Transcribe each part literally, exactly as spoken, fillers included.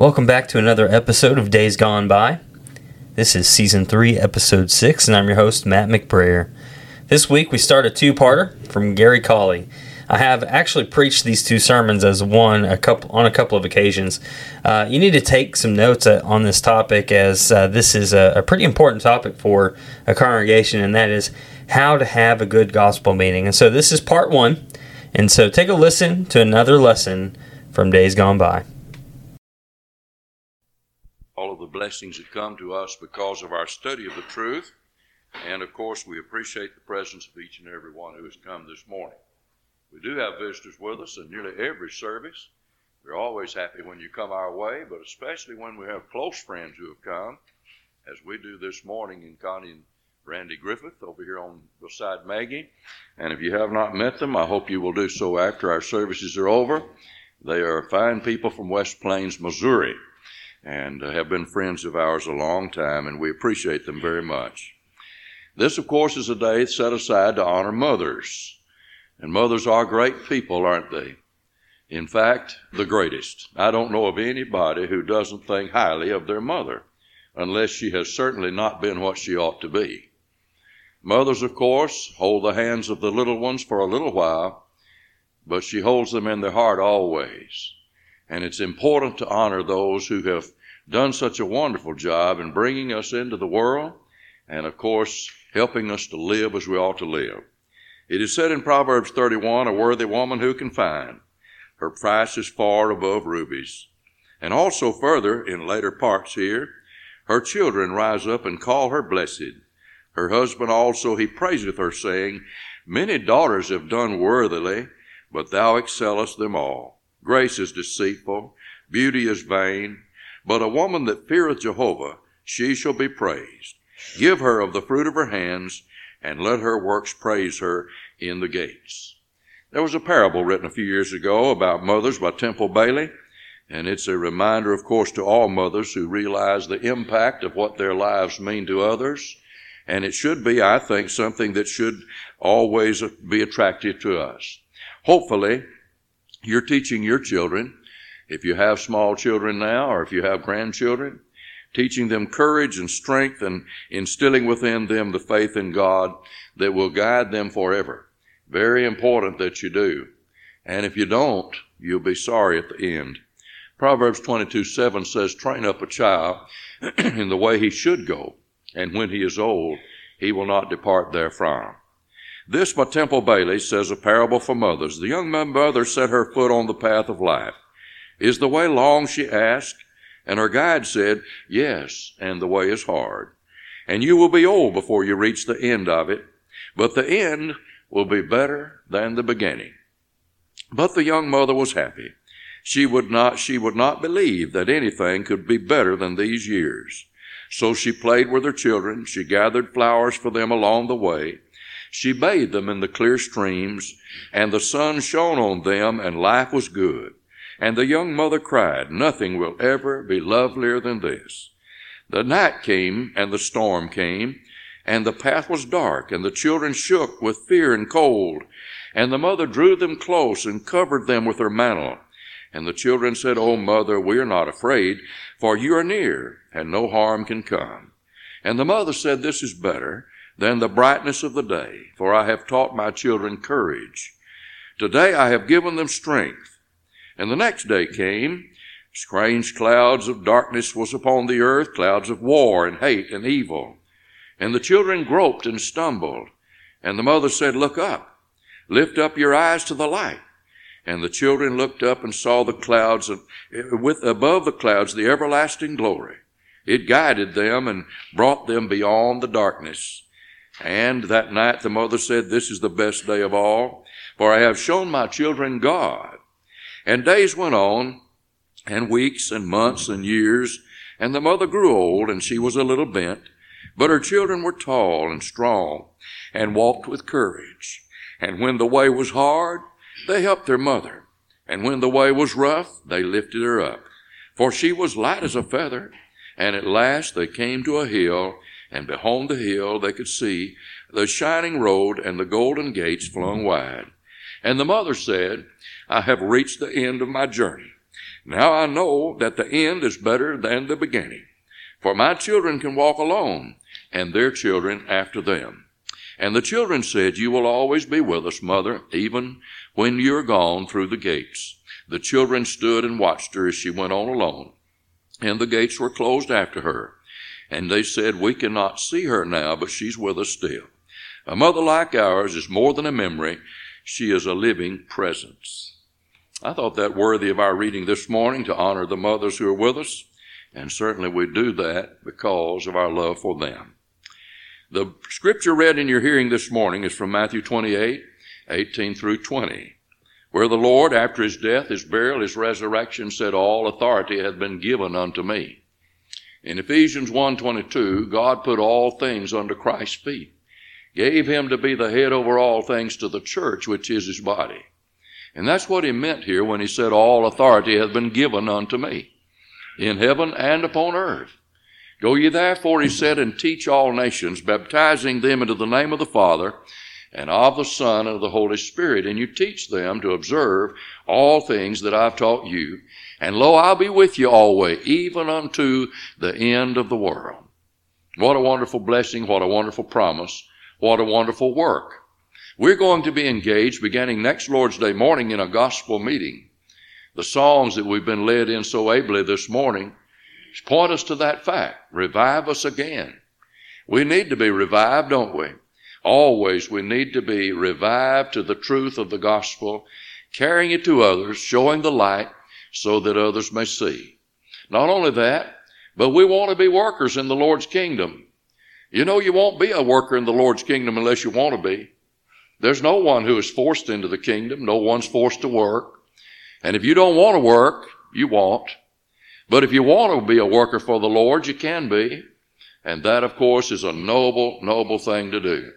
Welcome back to another episode of Days Gone By. This is Season three, Episode six, and I'm your host, Matt McBrayer. This week we start a two-parter from Gary Cawley. I have actually preached these two sermons as one a couple on a couple of occasions. Uh, you need to take some notes uh, on this topic, as uh, this is a, a pretty important topic for a congregation, and that is how to have a good gospel meeting. And so this is part one, and so take a listen to another lesson from Days Gone By. All of the blessings that come to us because of our study of the truth. And of course, we appreciate the presence of each and every one who has come this morning. We do have visitors with us in nearly every service. We're always happy when you come our way, but especially when we have close friends who have come, as we do this morning in Connie and Randy Griffith over here on beside Maggie. And if you have not met them, I hope you will do so after our services are over. They are fine people from West Plains, Missouri, and have been friends of ours a long time, and we appreciate them very much. This, of course, is a day set aside to honor mothers. And mothers are great people, aren't they? In fact, the greatest. I don't know of anybody who doesn't think highly of their mother, unless she has certainly not been what she ought to be. Mothers, of course, hold the hands of the little ones for a little while, but she holds them in their heart always. And it's important to honor those who have done such a wonderful job in bringing us into the world and, of course, helping us to live as we ought to live. It is said in Proverbs thirty-one, a worthy woman who can find? Her price is far above rubies. And also further, in later parts here, her children rise up and call her blessed. Her husband also, he praiseth her, saying, many daughters have done worthily, but thou excellest them all. Grace is deceitful, beauty is vain, but a woman that feareth Jehovah, she shall be praised. Give her of the fruit of her hands, and let her works praise her in the gates. There was a parable written a few years ago about mothers by Temple Bailey, and it's a reminder, of course, to all mothers who realize the impact of what their lives mean to others. And it should be, I think, something that should always be attractive to us. Hopefully, you're teaching your children, if you have small children now or if you have grandchildren, teaching them courage and strength and instilling within them the faith in God that will guide them forever. Very important that you do. And if you don't, you'll be sorry at the end. Proverbs twenty-two seven says, train up a child in the way he should go, and when he is old, he will not depart therefrom. This by Temple Bailey says a parable for mothers. The young mother set her foot on the path of life. Is the way long, she asked? And her guide said, yes, and the way is hard. And you will be old before you reach the end of it, but the end will be better than the beginning. But the young mother was happy. She would not, she would not believe that anything could be better than these years. So she played with her children. She gathered flowers for them along the way. She bathed them in the clear streams, and the sun shone on them, and life was good. And the young mother cried, nothing will ever be lovelier than this. The night came, and the storm came, and the path was dark, and the children shook with fear and cold. And the mother drew them close and covered them with her mantle. And the children said, O mother, we are not afraid, for you are near, and no harm can come. And the mother said, this is better than the brightness of the day, for I have taught my children courage. Today I have given them strength. And the next day came, strange clouds of darkness was upon the earth, clouds of war and hate and evil. And the children groped and stumbled. And the mother said, look up, lift up your eyes to the light. And the children looked up and saw the clouds, and with above the clouds the everlasting glory. It guided them and brought them beyond the darkness. And that night the mother said, this is the best day of all, for I have shown my children God. And days went on, and weeks and months and years, and the mother grew old, and she was a little bent, but her children were tall and strong, and walked with courage. And when the way was hard, they helped their mother, and when the way was rough, they lifted her up. For she was light as a feather, and at last they came to a hill, and beyond the hill they could see the shining road and the golden gates flung wide. And the mother said, I have reached the end of my journey. Now I know that the end is better than the beginning. For my children can walk alone, and their children after them. And the children said, you will always be with us, mother, even when you are gone through the gates. The children stood and watched her as she went on alone, and the gates were closed after her. And they said, we cannot see her now, but she's with us still. A mother like ours is more than a memory. She is a living presence. I thought that worthy of our reading this morning, to honor the mothers who are with us, and certainly we do that because of our love for them. The scripture read in your hearing this morning is from Matthew twenty-eight, eighteen through twenty, where the Lord, after his death, his burial, his resurrection, said, all authority hath been given unto me. In Ephesians one twenty-two, God put all things under Christ's feet, gave him to be the head over all things to the church, which is his body. And that's what he meant here when he said, all authority hath been given unto me, in heaven and upon earth. Go ye therefore, he said, and teach all nations, baptizing them into the name of the Father, and of the Son, and of the Holy Spirit. And you teach them to observe all things that I've taught you. And lo, I'll be with you always, even unto the end of the world. What a wonderful blessing, what a wonderful promise, what a wonderful work. We're going to be engaged beginning next Lord's Day morning in a gospel meeting. The songs that we've been led in so ably this morning point us to that fact. Revive us again. We need to be revived, don't we? Always we need to be revived to the truth of the gospel, carrying it to others, showing the light so that others may see. Not only that, but we want to be workers in the Lord's kingdom. You know, you won't be a worker in the Lord's kingdom unless you want to be. There's no one who is forced into the kingdom. No one's forced to work. And if you don't want to work, you won't. But if you want to be a worker for the Lord, you can be. And that, of course, is a noble, noble thing to do.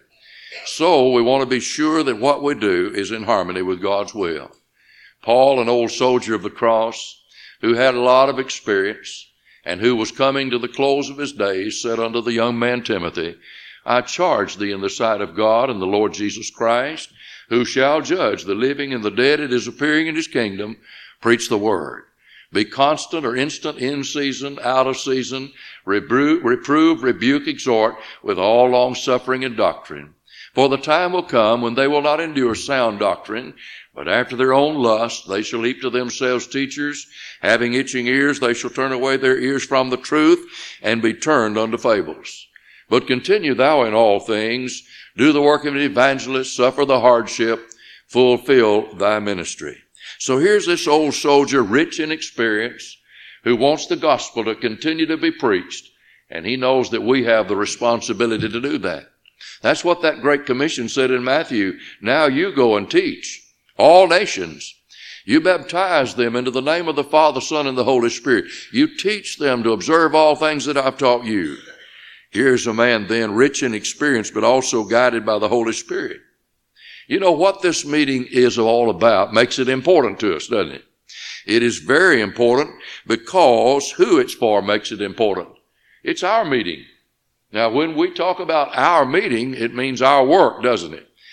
So we want to be sure that what we do is in harmony with God's will. Paul, an old soldier of the cross, who had a lot of experience and who was coming to the close of his days, said unto the young man Timothy, I charge thee in the sight of God and the Lord Jesus Christ, who shall judge the living and the dead at his appearing in his kingdom, preach the word. Be constant or instant, in season, out of season, reprove, reprove, rebuke, exhort with all long suffering and doctrine. For the time will come when they will not endure sound doctrine, but after their own lust they shall heap to themselves teachers, having itching ears they shall turn away their ears from the truth, and be turned unto fables. But continue thou in all things, do the work of an evangelist, suffer the hardship, fulfill thy ministry. So here's this old soldier, rich in experience, who wants the gospel to continue to be preached, and he knows that we have the responsibility to do that. That's what that Great Commission said in Matthew. Now you go and teach all nations. You baptize them into the name of the Father, Son, and the Holy Spirit. You teach them to observe all things that I've taught you. Here's a man then rich in experience, but also guided by the Holy Spirit. You know what this meeting is all about makes it important to us, doesn't it? It is very important because who it's for makes it important. It's our meeting. Now, when we talk about our meeting, it means our work, doesn't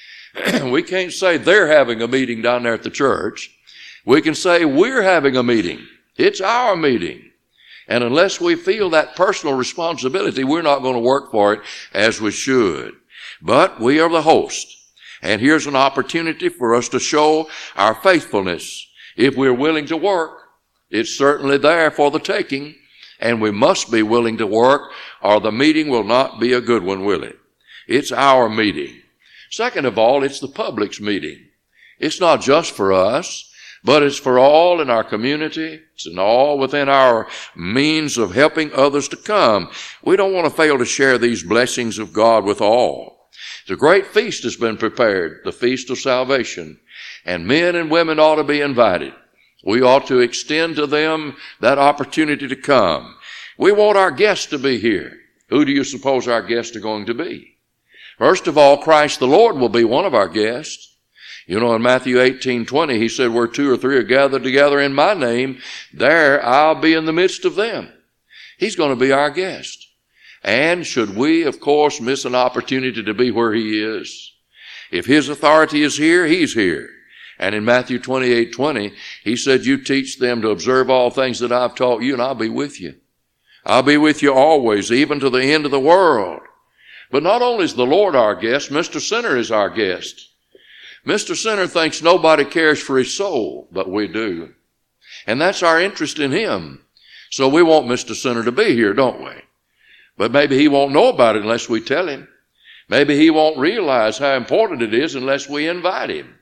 it? We can't say they're having a meeting down there at the church. We can say we're having a meeting. It's our meeting. And unless we feel that personal responsibility, we're not going to work for it as we should. But we are the host. And here's an opportunity for us to show our faithfulness. If we're willing to work, it's certainly there for the taking. And we must be willing to work, or the meeting will not be a good one, will it? It's our meeting. Second of all, it's the public's meeting. It's not just for us, but it's for all in our community. It's in all within our means of helping others to come. We don't want to fail to share these blessings of God with all. The great feast has been prepared, the feast of salvation, and men and women ought to be invited. We ought to extend to them that opportunity to come. We want our guests to be here. Who do you suppose our guests are going to be? First of all, Christ the Lord will be one of our guests. You know, in Matthew eighteen twenty, he said, where two or three are gathered together in my name, there I'll be in the midst of them. He's going to be our guest. And should we, of course, miss an opportunity to be where he is? If his authority is here, he's here. And in Matthew twenty-eight twenty, he said, you teach them to observe all things that I've taught you, and I'll be with you. I'll be with you always, even to the end of the world. But not only is the Lord our guest, Mister Sinner is our guest. Mister Sinner thinks nobody cares for his soul, but we do. And that's our interest in him. So we want Mister Sinner to be here, don't we? But maybe he won't know about it unless we tell him. Maybe he won't realize how important it is unless we invite him.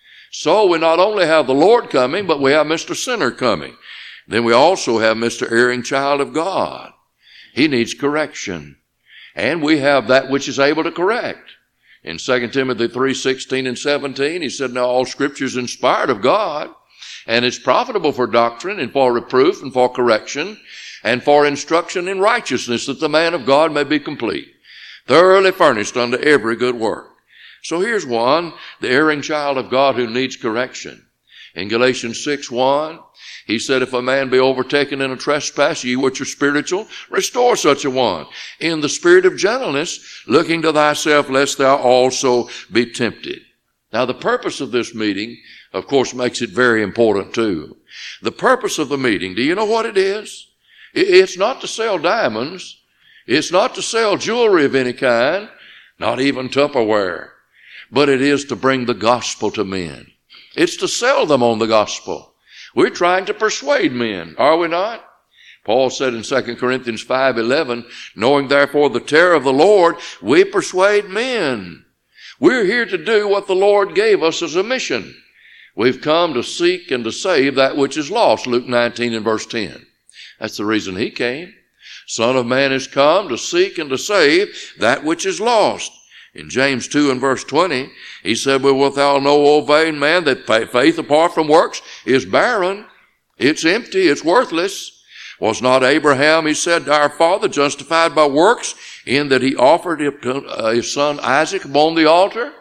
So we not only have the Lord coming, but we have Mister Sinner coming. Then we also have Mister Erring Child of God. He needs correction. And we have that which is able to correct. In Second Timothy three sixteen and seventeen, he said, now all Scripture is inspired of God, and it's profitable for doctrine and for reproof and for correction and for instruction in righteousness, that the man of God may be complete, thoroughly furnished unto every good work. So here's one, the erring child of God who needs correction. In Galatians six one, he said, if a man be overtaken in a trespass, ye which are spiritual, restore such a one in the spirit of gentleness, looking to thyself, lest thou also be tempted. Now the purpose of this meeting, of course, makes it very important too. The purpose of the meeting, do you know what it is? It's not to sell diamonds. It's not to sell jewelry of any kind, not even Tupperware. But it is to bring the gospel to men. It's to sell them on the gospel. We're trying to persuade men, are we not? Paul said in Second Corinthians five eleven, knowing therefore the terror of the Lord, we persuade men. We're here to do what the Lord gave us as a mission. We've come to seek and to save that which is lost, Luke nineteen and verse ten. That's the reason he came. Son of Man has come to seek and to save that which is lost. In James two and verse twenty, he said, well, wilt thou know, O vain man, that faith apart from works is barren. It's empty. It's worthless. Was not Abraham, he said, our father, justified by works in that he offered his son Isaac upon the altar?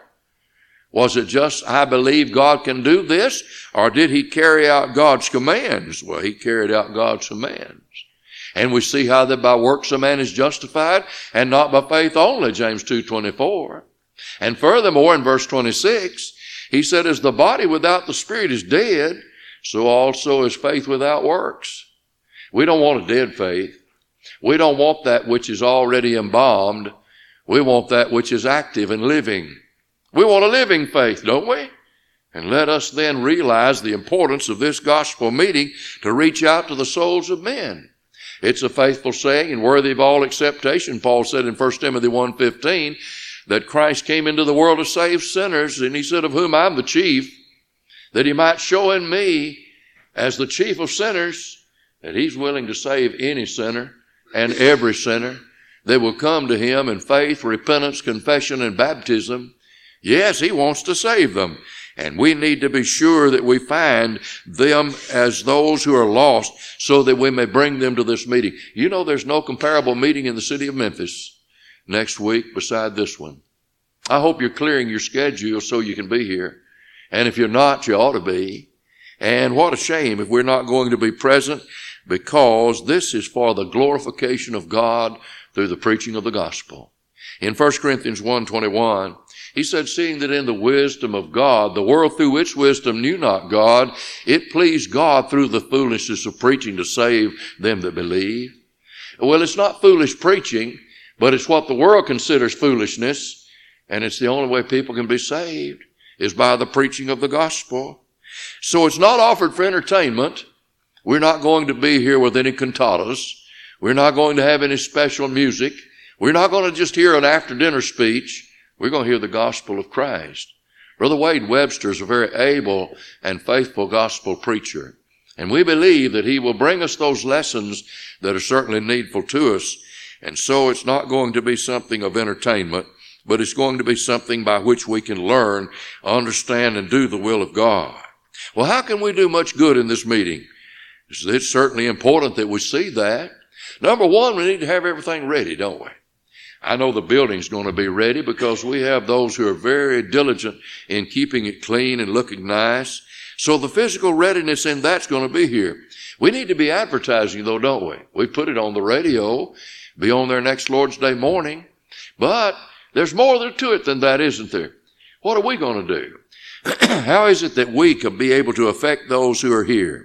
Was it just, I believe God can do this? Or did he carry out God's commands? Well, he carried out God's commands. And we see how that by works a man is justified, and not by faith only, James two twenty-four. And furthermore, in verse twenty-six, he said, as the body without the spirit is dead, so also is faith without works. We don't want a dead faith. We don't want that which is already embalmed. We want that which is active and living. We want a living faith, don't we? And let us then realize the importance of this gospel meeting to reach out to the souls of men. It's a faithful saying and worthy of all acceptation. Paul said in First Timothy one fifteen that Christ came into the world to save sinners, and he said, of whom I'm the chief, that he might show in me as the chief of sinners that he's willing to save any sinner and every sinner that will come to him in faith, repentance, confession, and baptism. Yes, he wants to save them. And we need to be sure that we find them as those who are lost so that we may bring them to this meeting. You know, there's no comparable meeting in the city of Memphis next week beside this one. I hope you're clearing your schedule so you can be here. And if you're not, you ought to be. And what a shame if we're not going to be present, because this is for the glorification of God through the preaching of the gospel. In First Corinthians one twenty-one, he said, seeing that in the wisdom of God, the world through its wisdom knew not God, it pleased God through the foolishness of preaching to save them that believe. Well, it's not foolish preaching, but it's what the world considers foolishness, and it's the only way people can be saved is by the preaching of the gospel. So it's not offered for entertainment. We're not going to be here with any cantatas. We're not going to have any special music. We're not going to just hear an after-dinner speech. We're going to hear the gospel of Christ. Brother Wade Webster is a very able and faithful gospel preacher. And we believe that he will bring us those lessons that are certainly needful to us. And so it's not going to be something of entertainment, but it's going to be something by which we can learn, understand, and do the will of God. Well, how can we do much good in this meeting? It's certainly important that we see that. Number one, we need to have everything ready, don't we? I know the building's going to be ready because we have those who are very diligent in keeping it clean and looking nice. So the physical readiness in that's going to be here. We need to be advertising, though, don't we? We put it on the radio, be on there next Lord's Day morning. But there's more to it than that, isn't there? What are we going to do? How is it that we can be able to affect those who are here?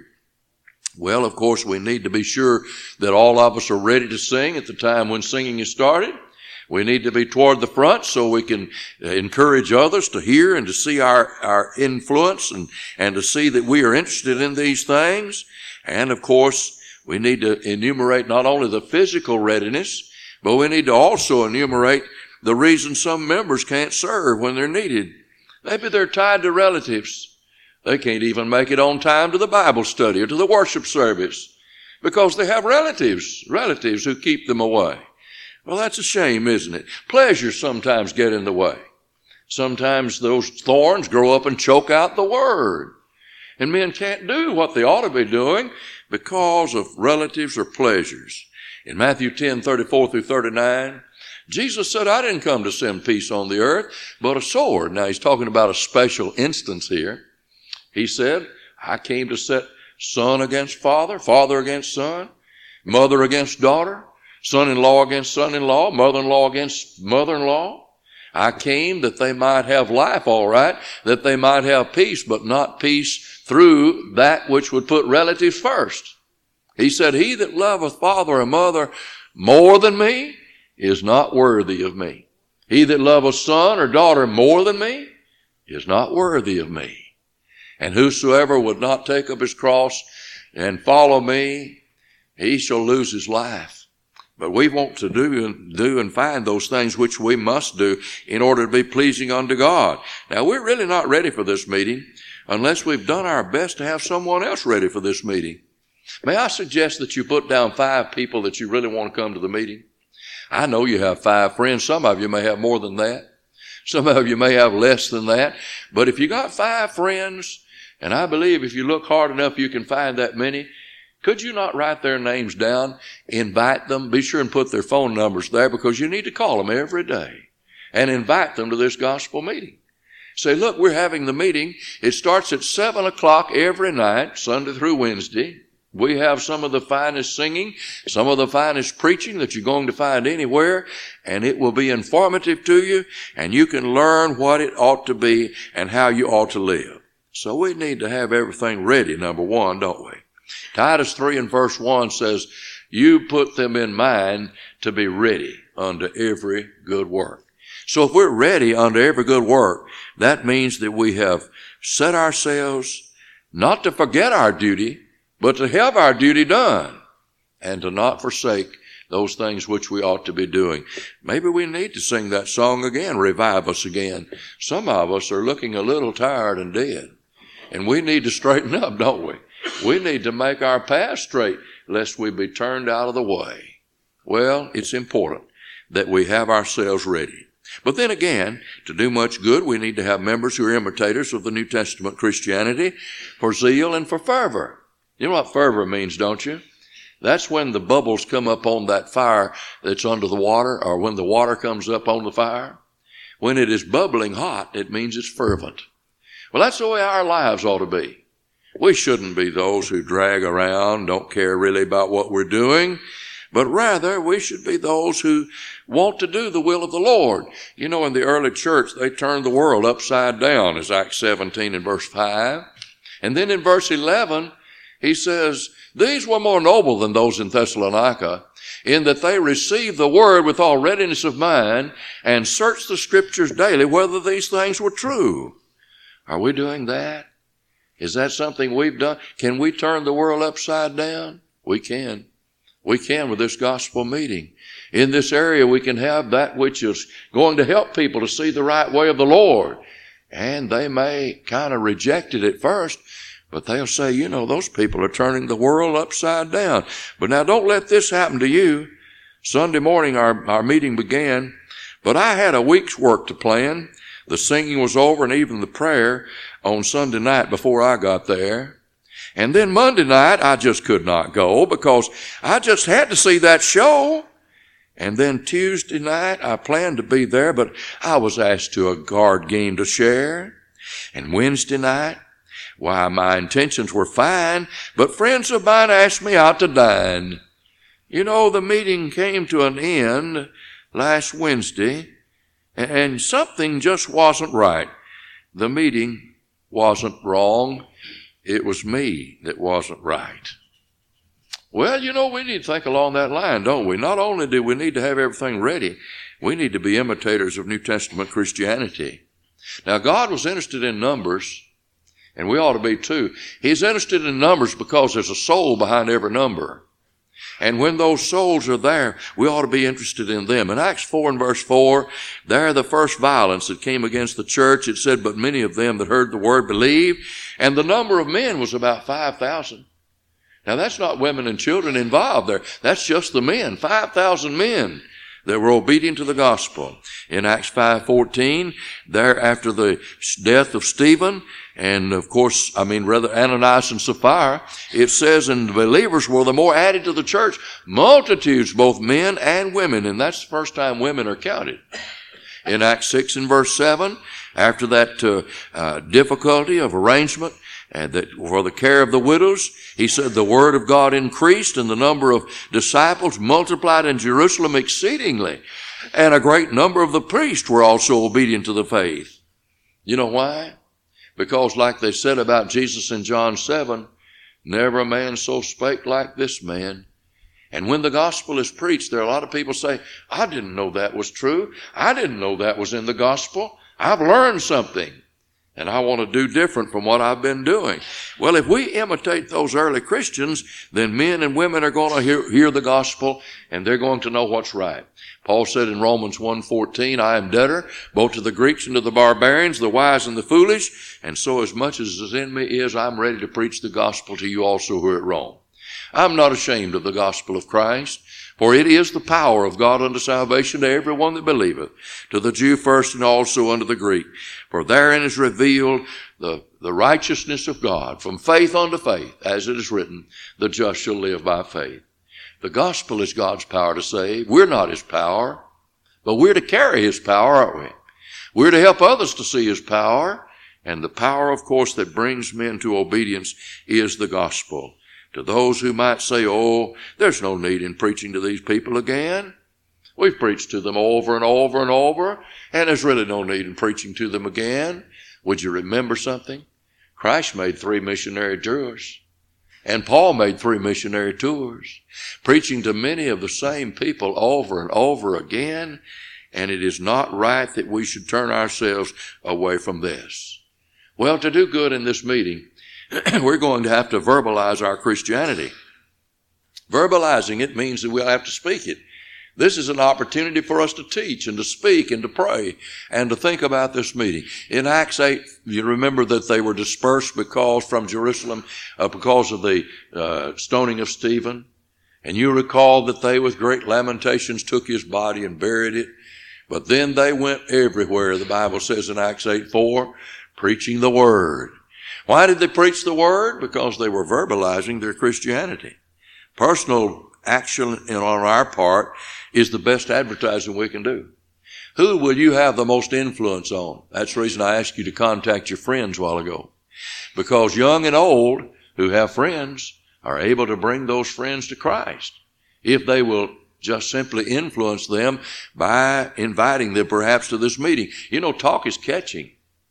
Well, of course, we need to be sure that all of us are ready to sing at the time when singing is started. We need to be toward the front so we can encourage others to hear and to see our, our influence and, and to see that we are interested in these things. And, of course, we need to enumerate not only the physical readiness, but we need to also enumerate the reason some members can't serve when they're needed. Maybe they're tied to relatives. They can't even make it on time to the Bible study or to the worship service because they have relatives, relatives who keep them away. Well, that's a shame, isn't it? Pleasures sometimes get in the way. Sometimes those thorns grow up and choke out the word. And men can't do what they ought to be doing because of relatives or pleasures. In Matthew ten, thirty-four through thirty-nine, Jesus said, I didn't come to send peace on the earth, but a sword. Now, he's talking about a special instance here. He said, I came to set son against father, father against son, mother against daughter, son-in-law against son-in-law, mother-in-law against mother-in-law. I came that they might have life, all right, that they might have peace, but not peace through that which would put relatives first. He said, he that loveth father or mother more than me is not worthy of me. He that loveth son or daughter more than me is not worthy of me. And whosoever would not take up his cross and follow me, he shall lose his life. But we want to do and do and find those things which we must do in order to be pleasing unto God. Now, we're really not ready for this meeting unless we've done our best to have someone else ready for this meeting. May I suggest that you put down five people that you really want to come to the meeting? I know you have five friends. Some of you may have more than that. Some of you may have less than that. But if you got five friends, and I believe if you look hard enough you can find that many, could you not write their names down, invite them, be sure and put their phone numbers there because you need to call them every day and invite them to this gospel meeting. Say, look, we're having the meeting. It starts at seven o'clock every night, Sunday through Wednesday. We have some of the finest singing, some of the finest preaching that you're going to find anywhere, and it will be informative to you, and you can learn what it ought to be and how you ought to live. So we need to have everything ready, number one, don't we? Titus three and verse one says, you put them in mind to be ready unto every good work. So if we're ready unto every good work, that means that we have set ourselves not to forget our duty, but to have our duty done and to not forsake those things which we ought to be doing. Maybe we need to sing that song again, revive us again. Some of us are looking a little tired and dead, and we need to straighten up, don't we? We need to make our path straight lest we be turned out of the way. Well, it's important that we have ourselves ready. But then again, to do much good, we need to have members who are imitators of the New Testament Christianity for zeal and for fervor. You know what fervor means, don't you? That's when the bubbles come up on that fire that's under the water, or when the water comes up on the fire. When it is bubbling hot, it means it's fervent. Well, that's the way our lives ought to be. We shouldn't be those who drag around, don't care really about what we're doing, but rather we should be those who want to do the will of the Lord. You know, in the early church, they turned the world upside down, as Acts seventeen and verse five. And then in verse eleven, he says, these were more noble than those in Thessalonica, in that they received the word with all readiness of mind and searched the scriptures daily whether these things were true. Are we doing that? Is that something we've done? Can we turn the world upside down? We can. We can with this gospel meeting. In this area, we can have that which is going to help people to see the right way of the Lord. And they may kind of reject it at first, but they'll say, you know, those people are turning the world upside down. But now don't let this happen to you. Sunday morning, our, our meeting began, but I had a week's work to plan. The singing was over and even the prayer on Sunday night before I got there. And then Monday night, I just could not go because I just had to see that show. And then Tuesday night, I planned to be there, but I was asked to a card game to share. And Wednesday night, why, my intentions were fine, but friends of mine asked me out to dine. You know, the meeting came to an end last Wednesday, and something just wasn't right. The meeting wasn't wrong. It was me that wasn't right. Well, you know, we need to think along that line, don't we? Not only do we need to have everything ready, we need to be imitators of New Testament Christianity. Now, God was interested in numbers, and we ought to be too. He's interested in numbers because there's a soul behind every number. And when those souls are there, we ought to be interested in them. In Acts four and verse four, there the first violence that came against the church, it said, but many of them that heard the word believed, and the number of men was about five thousand. Now that's not women and children involved there. That's just the men, five thousand men that were obedient to the gospel. In Acts five fourteen, there after the death of Stephen, and of course, I mean rather Ananias and Sapphira, it says, and the believers were the more added to the church, multitudes, both men and women, and that's the first time women are counted. In Acts six and verse seven, after that uh, uh, difficulty of arrangement, and that for the care of the widows, he said the word of God increased and the number of disciples multiplied in Jerusalem exceedingly. And a great number of the priests were also obedient to the faith. You know why? Because like they said about Jesus in John seven, never a man so spake like this man. And when the gospel is preached, there are a lot of people say, I didn't know that was true. I didn't know that was in the gospel. I've learned something. And I want to do different from what I've been doing. Well, if we imitate those early Christians, then men and women are going to hear, hear the gospel, and they're going to know what's right. Paul said in Romans one fourteen, I am debtor both to the Greeks and to the barbarians, the wise and the foolish, and so as much as is in me is, I'm ready to preach the gospel to you also who are at Rome. I'm not ashamed of the gospel of Christ, for it is the power of God unto salvation to every one that believeth, to the Jew first and also unto the Greek. For therein is revealed the, the righteousness of God from faith unto faith, as it is written, the just shall live by faith. The gospel is God's power to save. We're not his power, but we're to carry his power, aren't we? We're to help others to see his power, and the power, of course, that brings men to obedience is the gospel. To those who might say, oh, there's no need in preaching to these people again. We've preached to them over and over and over, and there's really no need in preaching to them again. Would you remember something? Christ made three missionary tours, and Paul made three missionary tours, preaching to many of the same people over and over again, and it is not right that we should turn ourselves away from this. Well, to do good in this meeting, we're going to have to verbalize our Christianity. Verbalizing it means that we'll have to speak it. This is an opportunity for us to teach and to speak and to pray and to think about this meeting. In Acts eight, you remember that they were dispersed because from Jerusalem uh, because of the uh, stoning of Stephen. And you recall that they with great lamentations took his body and buried it. But then they went everywhere, the Bible says in Acts eight four, preaching the word. Why did they preach the word? Because they were verbalizing their Christianity. Personal action on our part is the best advertising we can do. Who will you have the most influence on? That's the reason I asked you to contact your friends a while ago. Because young and old who have friends are able to bring those friends to Christ if they will just simply influence them by inviting them perhaps to this meeting. You know, talk is catching.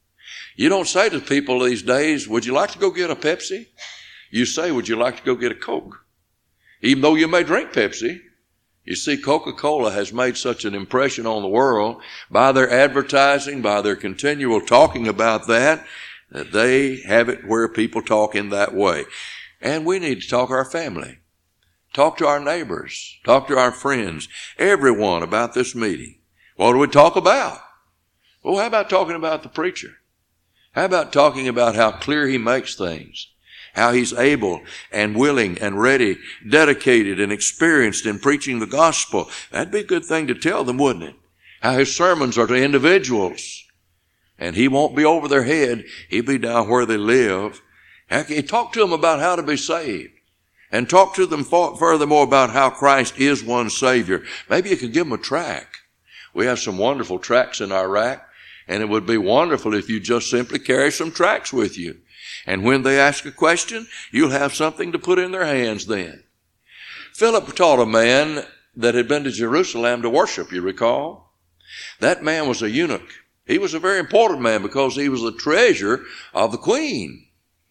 You don't say to people these days, would you like to go get a Pepsi? You say, would you like to go get a Coke? Even though you may drink Pepsi. You see, Coca-Cola has made such an impression on the world by their advertising, by their continual talking about that, that they have it where people talk in that way. And we need to talk to our family, talk to our neighbors, talk to our friends, everyone about this meeting. What do we talk about? Well, how about talking about the preacher? How about talking about how clear he makes things? How he's able and willing and ready, dedicated and experienced in preaching the gospel. That'd be a good thing to tell them, wouldn't it? How his sermons are to individuals. And he won't be over their head. He'll be down where they live. How can you talk to them about how to be saved? And talk to them furthermore about how Christ is one Savior. Maybe you could give them a tract. We have some wonderful tracts in our rack. And it would be wonderful if you just simply carry some tracts with you. And when they ask a question, you'll have something to put in their hands then. Philip taught a man that had been to Jerusalem to worship, you recall? That man was a eunuch. He was a very important man because he was the treasure of the queen.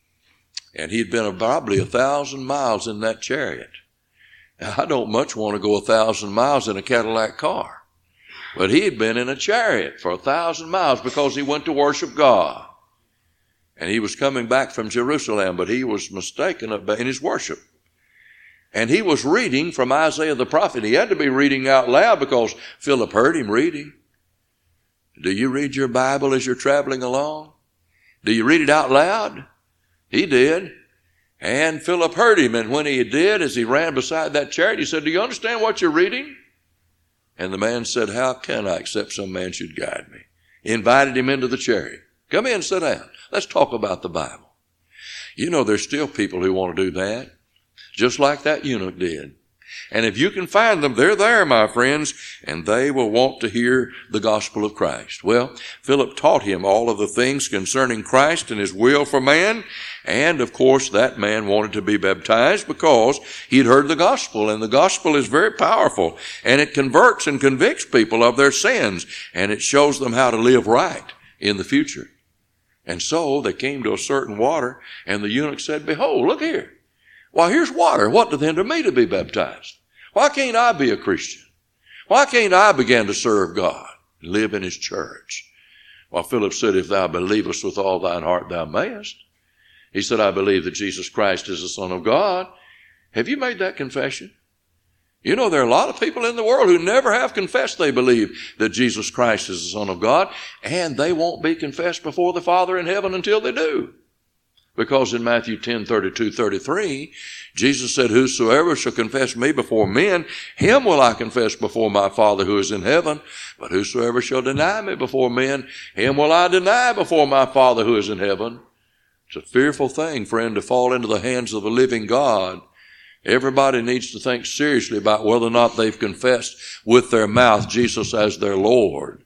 And he'd been probably a thousand miles in that chariot. Now, I don't much want to go a thousand miles in a Cadillac car. But he had been in a chariot for a thousand miles because he went to worship God. And he was coming back from Jerusalem, but he was mistaken in his worship. And he was reading from Isaiah the prophet. He had to be reading out loud because Philip heard him reading. Do you read your Bible as you're traveling along? Do you read it out loud? He did. And Philip heard him. And when he did, as he ran beside that chariot, he said, do you understand what you're reading? And the man said, how can I except some man should guide me? He invited him into the chariot. Come in, sit down. Let's talk about the Bible. You know, there's still people who want to do that, just like that eunuch did. And if you can find them, they're there, my friends, and they will want to hear the gospel of Christ. Well, Philip taught him all of the things concerning Christ and his will for man. And, of course, that man wanted to be baptized because he'd heard the gospel. And the gospel is very powerful. And it converts and convicts people of their sins. And it shows them how to live right in the future. And so they came to a certain water, and the eunuch said, behold, look here. Why, here's water. What doth hinder me to be baptized? Why can't I be a Christian? Why can't I begin to serve God and live in his church? Well, Philip said, if thou believest with all thine heart, thou mayest. He said, I believe that Jesus Christ is the Son of God. Have you made that confession? You know, there are a lot of people in the world who never have confessed they believe that Jesus Christ is the Son of God, and they won't be confessed before the Father in heaven until they do. Because in Matthew ten, thirty-two, thirty-three, Jesus said, whosoever shall confess me before men, him will I confess before my Father who is in heaven. But whosoever shall deny me before men, him will I deny before my Father who is in heaven. It's a fearful thing, friend, to fall into the hands of a living God. Everybody needs to think seriously about whether or not they've confessed with their mouth Jesus as their Lord.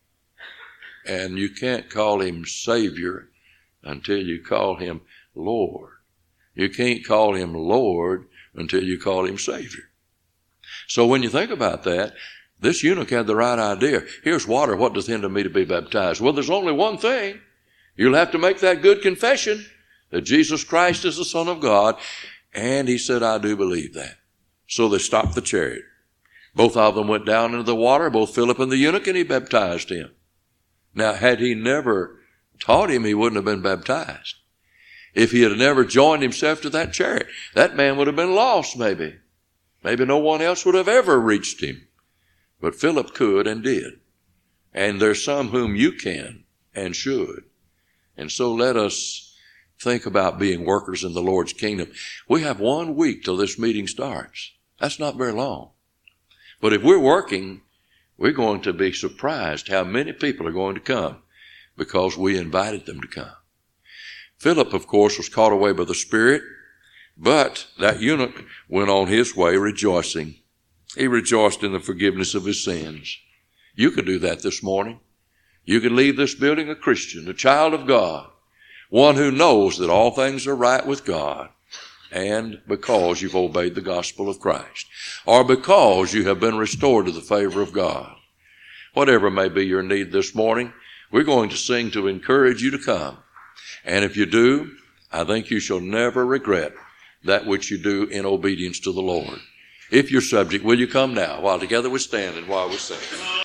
And you can't call him Savior until you call him Lord. You can't call him Lord until you call him Savior. So when you think about that, this eunuch had the right idea. Here's water. What doth hinder me to be baptized? Well, there's only one thing. You'll have to make that good confession that Jesus Christ is the Son of God. And he said, I do believe that. So they stopped the chariot. Both of them went down into the water, both Philip and the eunuch, and he baptized him. Now, had he never taught him, he wouldn't have been baptized. If he had never joined himself to that chariot, that man would have been lost maybe. Maybe no one else would have ever reached him. But Philip could and did. And there's some whom you can and should. And so let us think about being workers in the Lord's kingdom. We have one week till this meeting starts. That's not very long. But if we're working, we're going to be surprised how many people are going to come because we invited them to come. Philip, of course, was caught away by the Spirit, but that eunuch went on his way rejoicing. He rejoiced in the forgiveness of his sins. You could do that this morning. You could leave this building a Christian, a child of God, one who knows that all things are right with God, and because you've obeyed the gospel of Christ, or because you have been restored to the favor of God. Whatever may be your need this morning, we're going to sing to encourage you to come. And if you do, I think you shall never regret that which you do in obedience to the Lord. If you're subject, will you come now while together we stand and while we sing?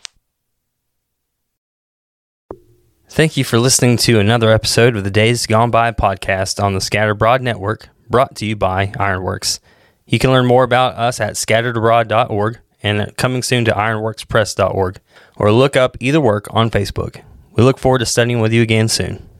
Thank you for listening to another episode of the Days Gone By podcast on the Scattered Abroad Network, brought to you by Ironworks. You can learn more about us at scattered abroad dot org and coming soon to ironworks press dot org, or look up either work on Facebook. We look forward to studying with you again soon.